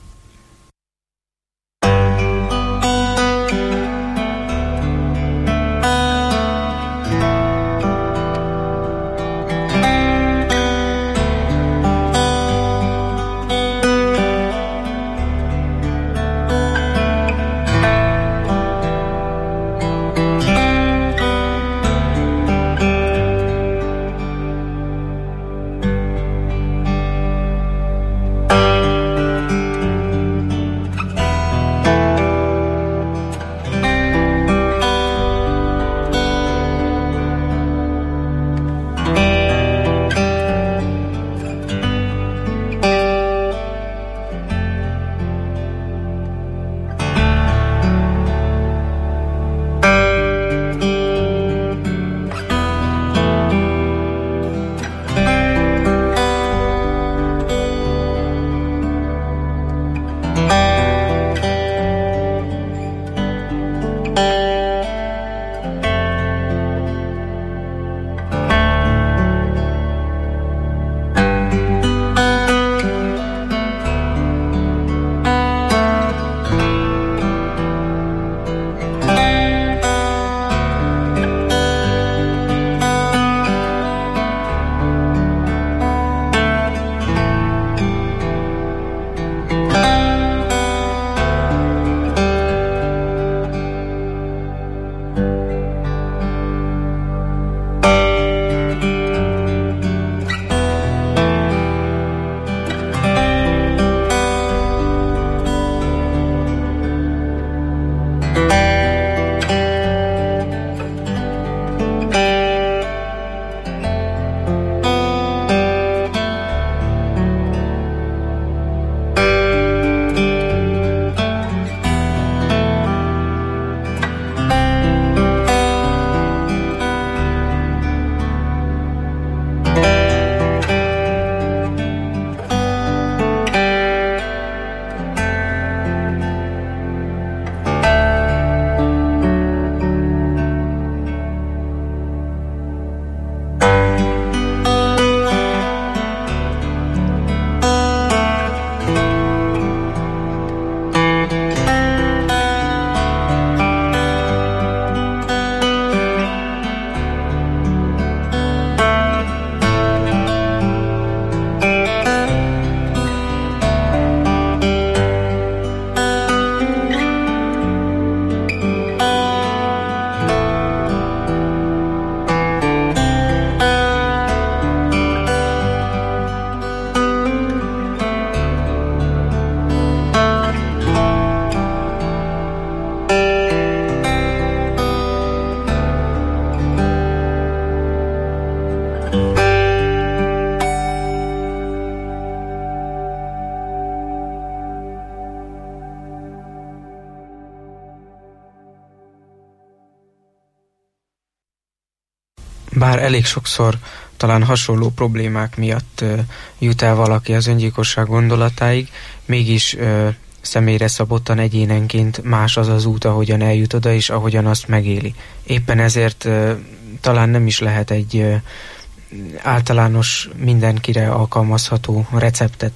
Bár elég sokszor talán hasonló problémák miatt jut el valaki az öngyilkosság gondolatáig, mégis személyre szabottan egyénenként más az az út, ahogyan eljut oda, és ahogyan azt megéli. Éppen ezért talán nem is lehet egy általános, mindenkire alkalmazható receptet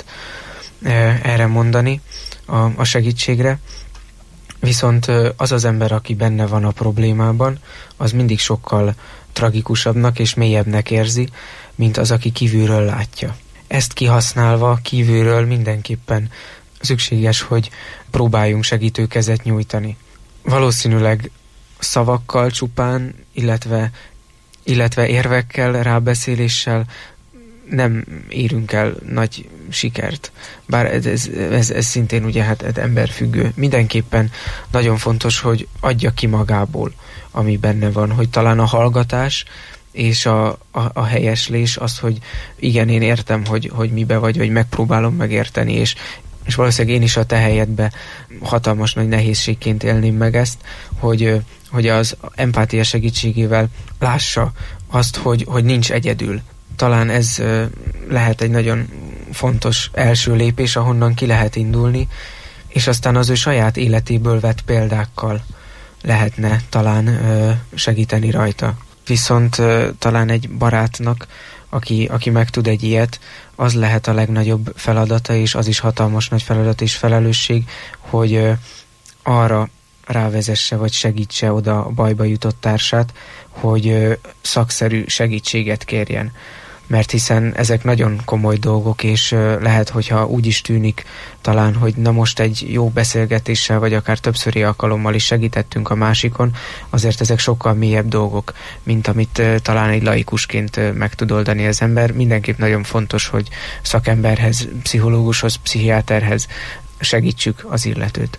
erre mondani, a, a segítségre. Viszont az az ember, aki benne van a problémában, az mindig sokkal tragikusabbnak és mélyebbnek érzi, mint az, aki kívülről látja. Ezt kihasználva kívülről mindenképpen szükséges, hogy próbáljunk segítőkezet nyújtani. Valószínűleg szavakkal csupán, illetve, illetve érvekkel, rábeszéléssel nem érünk el nagy sikert. Bár ez, ez, ez, ez szintén ugye hát emberfüggő. Mindenképpen nagyon fontos, hogy adja ki magából, ami benne van, hogy talán a hallgatás és a, a, a helyeslés az, hogy igen, én értem, hogy, hogy mibe vagy, vagy megpróbálom megérteni, és, és valószínűleg én is a te helyedbe hatalmas nagy nehézségként élném meg ezt, hogy, hogy az empátia segítségével lássa azt, hogy, hogy nincs egyedül. Talán ez lehet egy nagyon fontos első lépés, ahonnan ki lehet indulni, és aztán az ő saját életéből vett példákkal lehetne talán segíteni rajta. Viszont talán egy barátnak, aki, aki meg tud egy ilyet, az lehet a legnagyobb feladata, és az is hatalmas nagy feladat és felelősség, hogy arra rávezesse, vagy segítse oda a bajba jutott társát, hogy szakszerű segítséget kérjen. Mert hiszen ezek nagyon komoly dolgok, és lehet, hogyha úgy is tűnik talán, hogy na most egy jó beszélgetéssel, vagy akár többszöri alkalommal is segítettünk a másikon, azért ezek sokkal mélyebb dolgok, mint amit talán egy laikusként meg tud oldani az ember. Mindenképp nagyon fontos, hogy szakemberhez, pszichológushoz, pszichiáterhez segítsük az illetőt.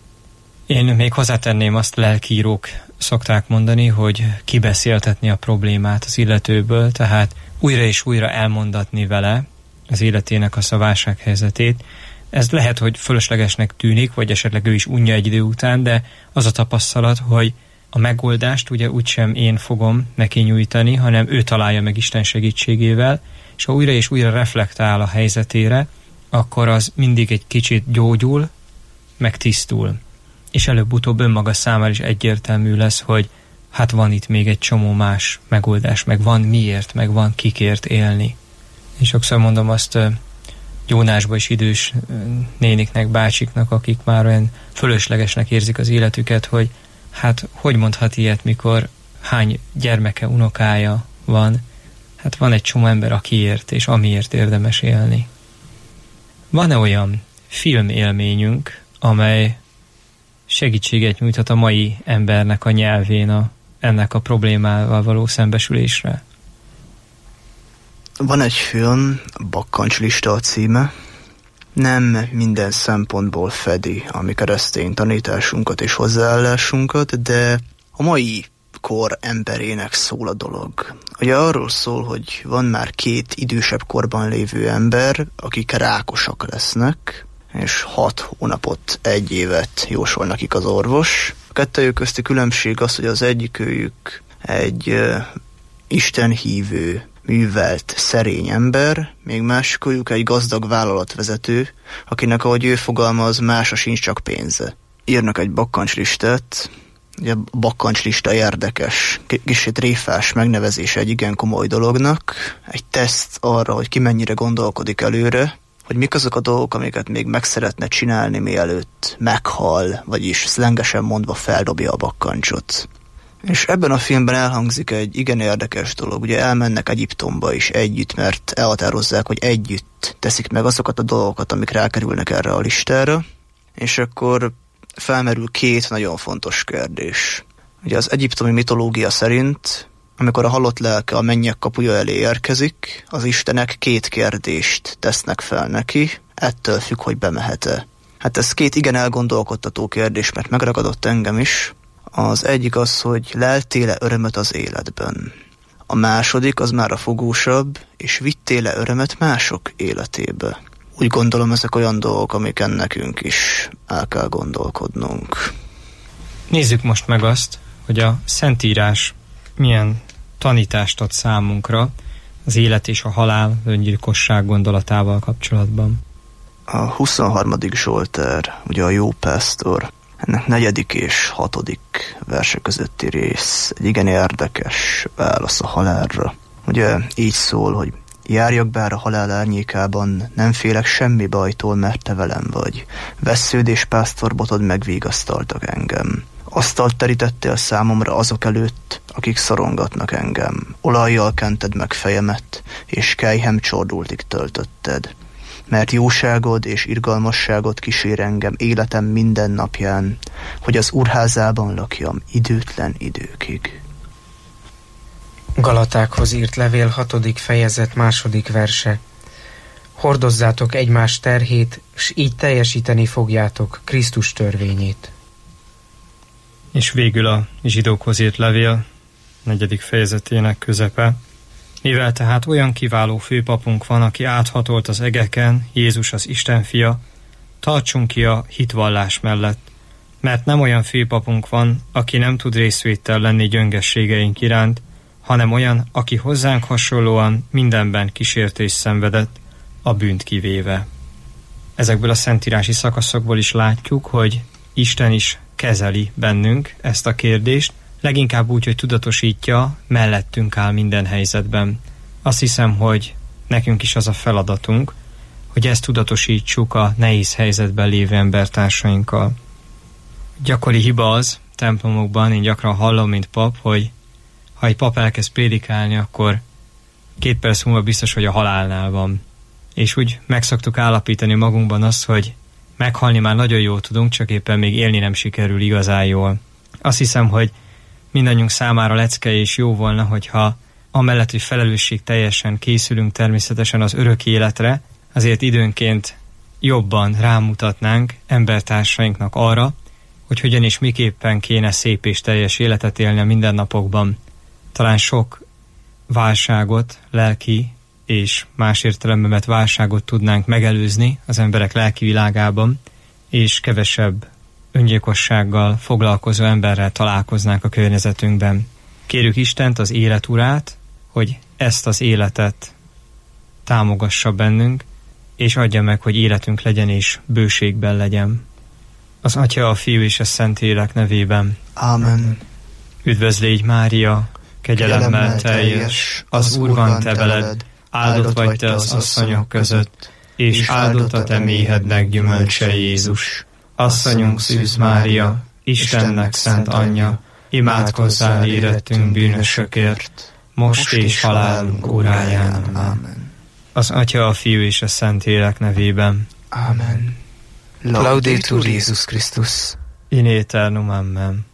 Én még hozzátenném, azt lelkiírók szokták mondani, hogy kibeszéltetni a problémát az illetőből, tehát újra és újra elmondatni vele az életének a válsághelyzetét. Ez lehet, hogy fölöslegesnek tűnik, vagy esetleg ő is unja egy idő után, de az a tapasztalat, hogy a megoldást ugye úgysem én fogom neki nyújtani, hanem ő találja meg Isten segítségével, és ha újra és újra reflektál a helyzetére, akkor az mindig egy kicsit gyógyul, meg tisztul. És előbb-utóbb önmaga számára is egyértelmű lesz, hogy hát van itt még egy csomó más megoldás, meg van miért, meg van kikért élni. És sokszor mondom azt gyónásba is idős néniknek, bácsiknak, akik már olyan fölöslegesnek érzik az életüket, hogy hát hogy mondhat ilyet, mikor hány gyermeke, unokája van. Hát van egy csomó ember, akiért és amiért érdemes élni. Van-e olyan filmélményünk, amely segítséget nyújthat a mai embernek a nyelvén a, ennek a problémával való szembesülésre? Van egy film, Bakkancslista a címe. Nem minden szempontból fedi a mi keresztény tanításunkat és hozzáállásunkat, de a mai kor emberének szól a dolog. Ugye arról szól, hogy van már két idősebb korban lévő ember, akik rákosak lesznek, és hat hónapot, egy évet jósol nekik az orvos. A kettőjük közti különbség az, hogy az egyikőjük egy uh, istenhívő, művelt, szerény ember, még másikőjük egy gazdag vállalatvezető, akinek, ahogy ő fogalmaz, másra sincs csak pénze. Írnak egy bakkancslistát. Ugye a bakkancslista érdekes, kicsit tréfás megnevezése egy igen komoly dolognak. Egy teszt arra, hogy ki mennyire gondolkodik előre, hogy mik azok a dolgok, amiket még meg szeretne csinálni, mielőtt meghal, vagyis szlengesen mondva feldobja a bakkancsot. És ebben a filmben elhangzik egy igen érdekes dolog. Ugye elmennek Egyiptomba is együtt, mert elhatározzák, hogy együtt teszik meg azokat a dolgokat, amik rákerülnek erre a listára. És akkor felmerül két nagyon fontos kérdés. Ugye az egyiptomi mitológia szerint, amikor a halott lelke a mennyek kapuja elé érkezik, az istenek két kérdést tesznek fel neki, ettől függ, hogy bemehet-e. Hát ez két igen elgondolkodtató kérdés, mert megragadott engem is. Az egyik az, hogy leltél-e örömöt az életben. A második az már a fogósabb, és vittél-e örömöt mások életébe. Úgy gondolom, ezek olyan dolgok, amiken nekünk is el kell gondolkodnunk. Nézzük most meg azt, hogy a Szentírás milyen tanítást ad számunkra az élet és a halál öngyilkosság gondolatával kapcsolatban. A huszonharmadik Zsoltár, ugye a jó pásztor, ennek negyedik és hatodik verse közötti rész egy igen érdekes válasz a halálra. Ugye így szól, hogy járjak bár a halál árnyékában, nem félek semmi bajtól, mert te velem vagy. Vessződ és pásztorbotod megvigasztaltak engem. Asztalt terítettél számomra azok előtt, akik szorongatnak engem. Olajjal kented meg fejemet, és kelyhem csordultig töltötted. Mert jóságod és irgalmasságod kísér engem életem minden napján, hogy az Úrházában lakjam időtlen időkig. Galatákhoz írt levél hatodik fejezet második verse. Hordozzátok egymás terhét, s így teljesíteni fogjátok Krisztus törvényét. És végül a zsidókhoz írt levél negyedik fejezetének közepe. Mivel tehát olyan kiváló főpapunk van, aki áthatolt az egeken, Jézus az Isten fia, tartsunk ki a hitvallás mellett, mert nem olyan főpapunk van, aki nem tud részvéttel lenni gyöngességeink iránt, hanem olyan, aki hozzánk hasonlóan mindenben kísértést szenvedett, a bűnt kivéve. Ezekből a szentírási szakaszokból is látjuk, hogy Isten is kezeli bennünk ezt a kérdést, leginkább úgy, hogy tudatosítja, mellettünk áll minden helyzetben. Azt hiszem, hogy nekünk is az a feladatunk, hogy ezt tudatosítsuk a nehéz helyzetben lévő embertársainkkal. Gyakori hiba az templomokban, én gyakran hallom, mint pap, hogy ha egy pap elkezd prédikálni, akkor két perc múlva biztos, hogy a halálnál van. És úgy meg szoktuk állapítani magunkban azt, hogy meghalni már nagyon jól tudunk, csak éppen még élni nem sikerül igazán jól. Azt hiszem, hogy mindannyiunk számára lecke és jó volna, hogyha amellett, hogy felelősség teljesen készülünk természetesen az örök életre, azért időnként jobban rámutatnánk embertársainknak arra, hogy hogyan és miképpen kéne szép és teljes életet élni a mindennapokban. Talán sok válságot, lelki és más értelemben vett válságot tudnánk megelőzni az emberek lelki világában, és kevesebb öngyilkossággal foglalkozó emberrel találkoznánk a környezetünkben. Kérjük Istent, az élet urát, hogy ezt az életet támogassa bennünk, és adja meg, hogy életünk legyen és bőségben legyen. Az Atya, a Fiú és a Szentlélek nevében. Ámen. Üdvözlégy Mária, kegyelemmel teljes, az Úr van te veled, áldott vagy te az asszonyok között, és áldott a te méhednek gyümölcse Jézus. Asszonyunk Szűz Mária, Istennek szent anyja, imádkozzál érettünk bűnösökért, most és halálunk óráján. Amen. Az Atya, a Fiú és a Szentlélek nevében. Amen. Laudetur Jézus Krisztus. In aeternum amen.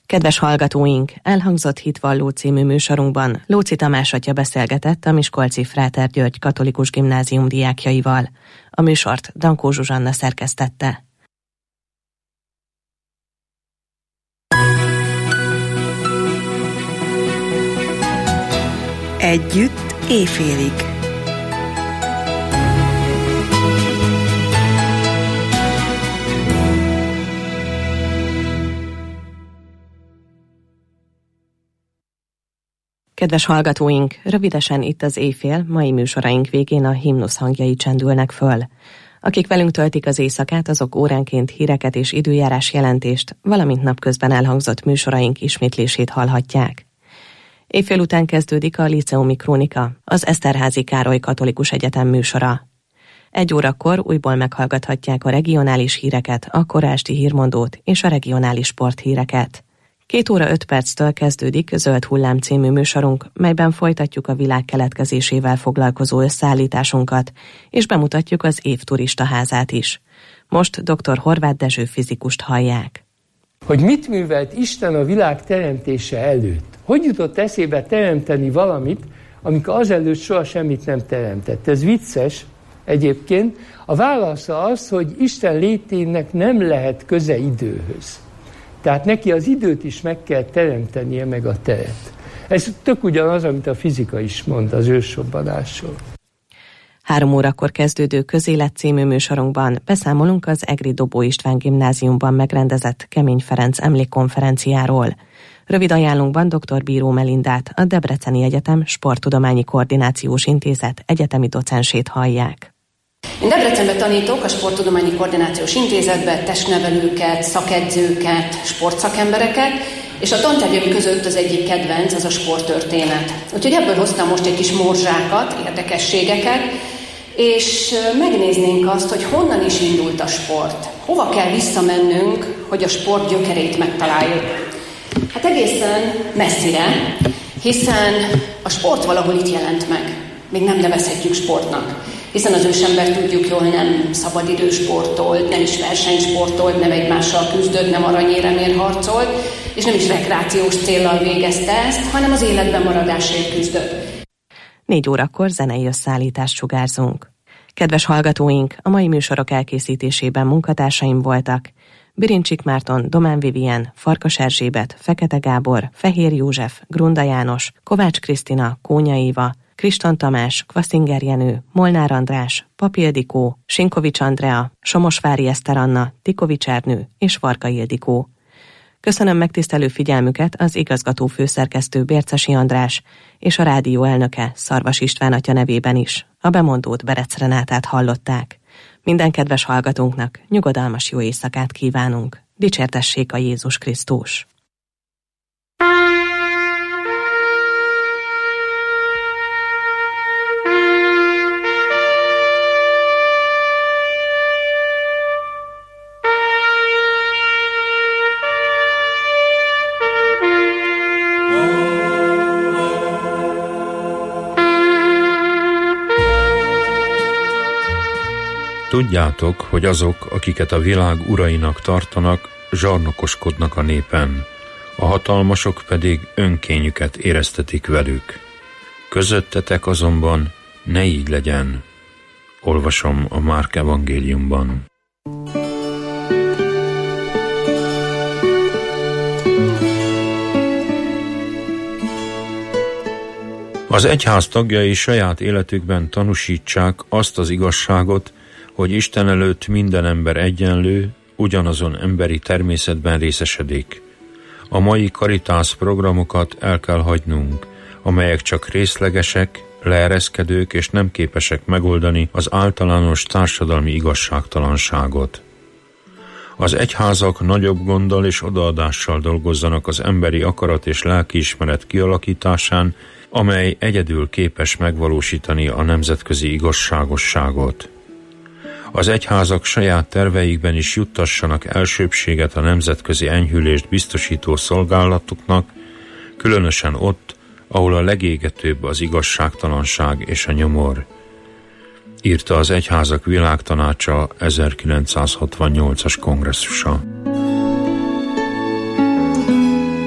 Kedves hallgatóink, elhangzott Hitvalló című műsorunkban Lóczy Tamás atya beszélgetett a Miskolci Fráter György Katolikus Gimnázium diákjaival. A műsort Dankó Zsuzsanna szerkesztette. Együtt éjfélig. Kedves hallgatóink, rövidesen itt az éjfél, mai műsoraink végén a himnusz hangjai csendülnek föl. Akik velünk töltik az éjszakát, azok óránként híreket és időjárás jelentést, valamint napközben elhangzott műsoraink ismétlését hallhatják. Éjfél után kezdődik a Líceumi Krónika, az Eszterházy Károly Katolikus Egyetem műsora. Egy órakor újból meghallgathatják a regionális híreket, a kora esti hírmondót és a regionális sporthíreket. Két óra öt perctől kezdődik Zöld Hullám című műsorunk, melyben folytatjuk a világ keletkezésével foglalkozó összeállításunkat, és bemutatjuk az év turistaházát is. Most dr. Horváth Dezső fizikust hallják. Hogy mit művelt Isten a világ teremtése előtt? Hogy jutott eszébe teremteni valamit, amikor azelőtt soha semmit nem teremtett? Ez vicces egyébként. A válasza az, hogy Isten létének nem lehet köze időhöz. Tehát neki az időt is meg kell teremtenie, meg a teret. Ez tök ugyanaz, amit a fizika is mond az ősrobbanásról. Három órakor kezdődő Közélet című műsorunkban beszámolunk az egri Dobó István Gimnáziumban megrendezett Kemény Ferenc emlékkonferenciáról. Rövid ajánlunkban dr. Bíró Melindát, a Debreceni Egyetem Sporttudományi Koordinációs Intézet egyetemi docensét hallják. Én Debrecenben tanítok a Sporttudományi Koordinációs Intézetben testnevelőket, szakedzőket, sportszakembereket, és a tantárgyaim között az egyik kedvenc az a sporttörténet. Úgyhogy ebből hoztam most egy kis morzsákat, érdekességeket, és megnéznénk azt, hogy honnan is indult a sport. Hova kell visszamennünk, hogy a sport gyökerét megtaláljuk. Hát egészen messzire, hiszen a sport valahol itt jelent meg. Még nem nevezhetjük sportnak. Hiszen az ősember, tudjuk jól, nem szabadidősportolt, nem is versenysportolt, nem egymással küzdött, nem aranyéremért harcolt, és nem is rekreációs céllal végezte ezt, hanem az életben maradásért küzdött. Négy órakor zenei összeállítást sugárzunk. Kedves hallgatóink, a mai műsorok elkészítésében munkatársaim voltak: Birincsik Márton, Domán Vivien, Farkas Erzsébet, Fekete Gábor, Fehér József, Grunda János, Kovács Krisztina, Kónya Éva, Kriston Tamás, Kvaszinger Jenő, Molnár András, Papi Ildikó, Sinkovics Andrea, Somosvári Eszter Anna, Tikovics Ernő és Varga Ildikó. Köszönöm megtisztelő figyelmüket az igazgató főszerkesztő Bércesi András és a rádió elnöke Szarvas István atya nevében is. A bemondót Berec Renátát hallották. Minden kedves hallgatónknak nyugodalmas jó éjszakát kívánunk. Dicsértessék a Jézus Krisztus! Tudjátok, hogy azok, akiket a világ urainak tartanak, zsarnokoskodnak a népen, a hatalmasok pedig önkényüket éreztetik velük. Közöttetek azonban ne így legyen. Olvasom a Márk evangéliumban. Az egyház tagjai saját életükben tanúsítsák azt az igazságot, hogy Isten előtt minden ember egyenlő, ugyanazon emberi természetben részesedik. A mai karitász programokat el kell hagynunk, amelyek csak részlegesek, leereszkedők és nem képesek megoldani az általános társadalmi igazságtalanságot. Az egyházak nagyobb gonddal és odaadással dolgozzanak az emberi akarat és lelkiismeret kialakításán, amely egyedül képes megvalósítani a nemzetközi igazságosságot. Az egyházak saját terveikben is juttassanak elsőbbséget a nemzetközi enyhülést biztosító szolgálatuknak, különösen ott, ahol a legégetőbb az igazságtalanság és a nyomor, írta az Egyházak Világtanácsa ezerkilencszázhatvannyolcas kongresszusa.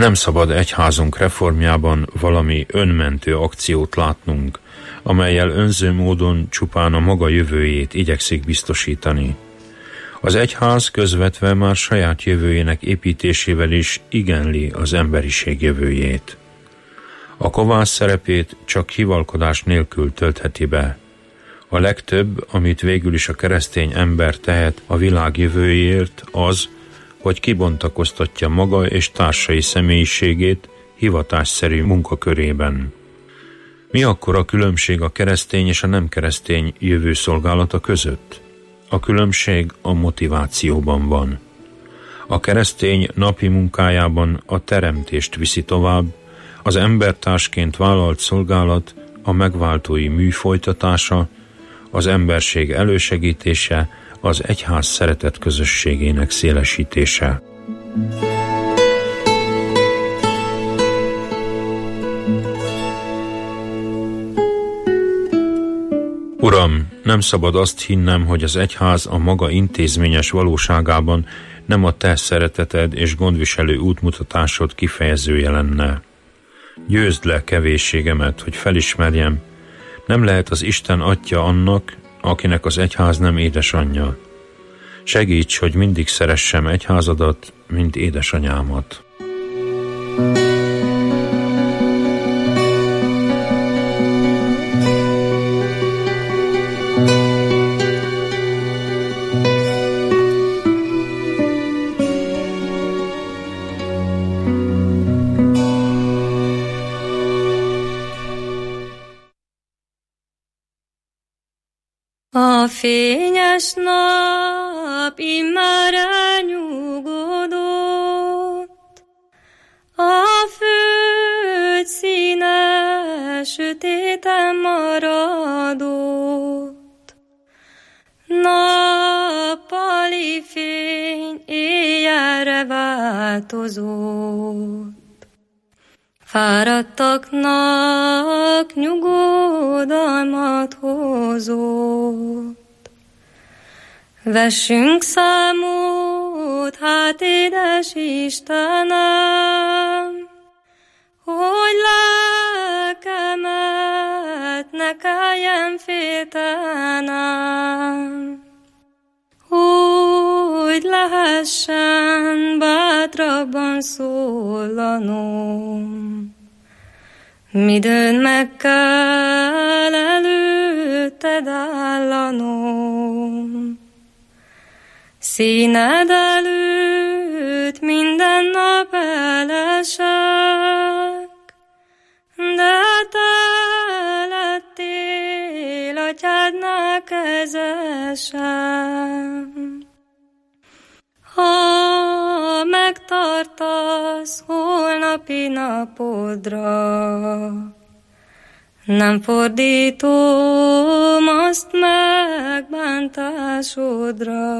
Nem szabad egyházunk reformjában valami önmentő akciót látnunk, amellyel önző módon csupán a maga jövőjét igyekszik biztosítani. Az egyház közvetve már saját jövőjének építésével is igenli az emberiség jövőjét. A kovász szerepét csak hivalkodás nélkül töltheti be. A legtöbb, amit végül is a keresztény ember tehet a világ jövőjéért, az, hogy kibontakoztatja maga és társai személyiségét hivatásszerű munkakörében. Mi akkor a különbség a keresztény és a nem keresztény jövőszolgálata között? A különbség a motivációban van. A keresztény napi munkájában a teremtést viszi tovább, az embertársként vállalt szolgálat a megváltói mű folytatása, az emberség elősegítése, az egyház szeretet közösségének szélesítése. Uram, nem szabad azt hinnem, hogy az egyház a maga intézményes valóságában nem a te szereteted és gondviselő útmutatásod kifejezője lenne. Győzd le kevésségemet, hogy felismerjem, nem lehet az Isten atya annak, akinek az egyház nem édesanyja. Segíts, hogy mindig szeressem egyházadat, mint édesanyámat. A fényes nap immár elnyugodott, a föld színe sötéten maradott. Nappali fény éjjelre változott, fáradtaknak nyugodalmat hozott. Vessünk számot, hát édes Istenem, hogy lelkemet ne kelljen féltenem, hogy lehessen bátrabban szólanom. Midőn meg kell előtted állanom, színed előtt minden nap elesek, de te lettél atyádnál kezesem. Ha megtartasz holnapi napodra, nem fordítom azt megbántásodra.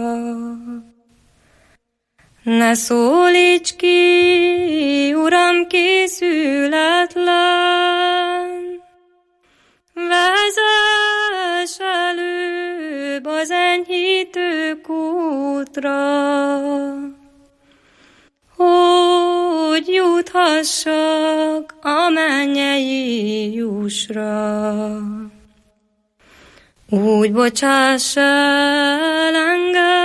Ne szólíts ki, Uram, készületlen, vezess előbb az enyhítő kútra, hogy juthassak a mennyei jussra. Úgy bocsáss el engem,